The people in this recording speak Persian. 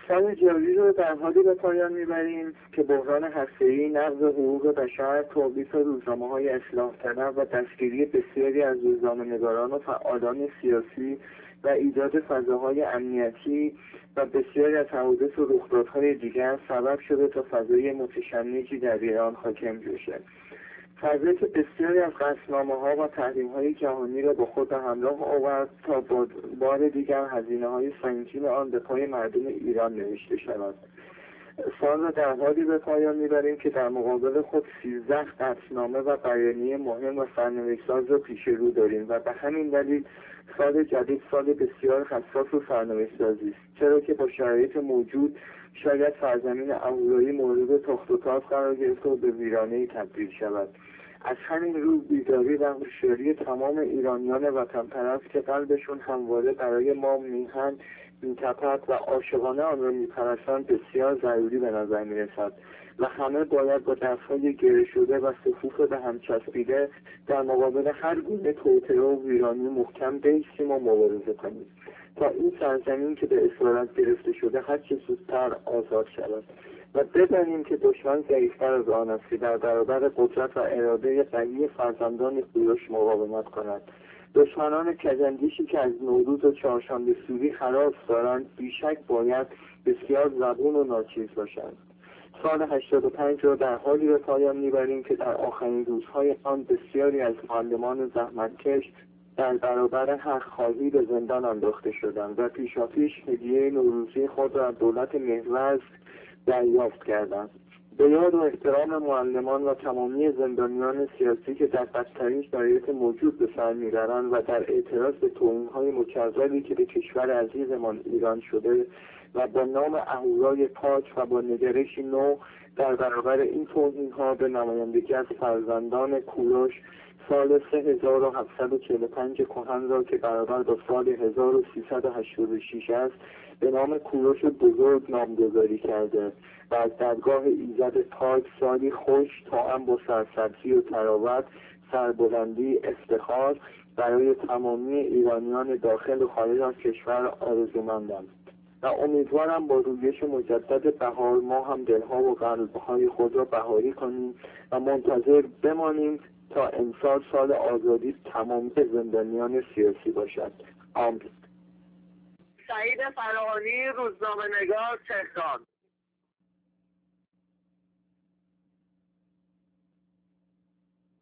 سال جاری رو در حالی به پایان میبریم که بحران هسته‌ای، نقض حقوق بشر، توقیف روزنامه‌های اصلاح طلب و دستگیری بسیاری از روزنامه‌نگاران و فعالان سیاسی و ایجاد فضاهای امنیتی و بسیاری از حوادث و رخدادهای دیگر سبب شده تا فضای متشنجی در ایران حاکم بشه. فضایی که بسیاری از قسمنامه‌ها و تحریم‌های جهانی را با خود به همراه آورد تا بار دیگر هزینه‌های سنگین آن به پای مردم ایران نوشته شود. سال را در حالی به پایان میبریم که در مقابل خود 13 قطعنامه و بیانیه مهم و سرنوشت‌ساز را پیش رو داریم و به همین دلیل سال جدید سال بسیار حساس و سرنوشت‌سازی است، چرا که با شرایط موجود شاید سرزمین اهورایی مورد تخت و تاز قرار گرفته و به ویرانه‌ای تبدیل شود. از همین رو بیداری و هوشیاری تمام ایرانیان وطن پرست که قلبشون همواره برای ما میتپد و عاشقانه آن را میپرستند بسیار ضروری به نظر میرسد و همه باید با دستهای گره شده و صفوف به هم چسبیده در مقابل هر گونه توطئه و ویرانی محکم بایستیم و مبارزه کنیم تا این سرزمین که به اسارت گرفته شده هر چه زودتر آزاد شود و بدانیم که دشمن ضعیفتر از آن است که در برابر قدرت و اراده قوی فرزندان کوروش مقاومت کند. دشمنان کجندیشی که از نوروز و چهارشنبه سوری هراس دارند بیشک باید بسیار زبون و ناچیز باشند. سال 85 را در حالی به پایان میبریم که در آخرین روزهای آن بسیاری از معلمان زحمتکش در برابر حق خواهی به زندان انداخته شدند و پیشاپیش هدیه نوروزی خود را از دولت محور دریافت کردند. به یاد و احترام معلمان و تمامی زندانیان سیاسی که در بدترین شرایط موجود به سر میبرند و در اعتراض به توهین‌های مکرری که به کشور عزیزمان ایران شده و با نام اهورای پاک و با نگرشی نو در برابر این توهین‌ها به نمایندگی از فرزندان کوروش سال 3745 کهن را که برابر با سال 1386 است به نام کوروش بزرگ نامگذاری کرده و از درگاه ایزد پاک سالی خوش تواند با سرسبزی و تراوت، سربلندی، افتخار برای تمامی ایرانیان داخل و خارج از کشور آرزومندم و امیدوارم با رویش مجدد بهار ما هم دلها و قلبهای خود را بهاری کنیم و منتظر بمانیم تا امسال سال آزادی تمام زندانیان سیاسی باشد. آمین. سعید فراهانی، روزنامه‌نگار، تهران.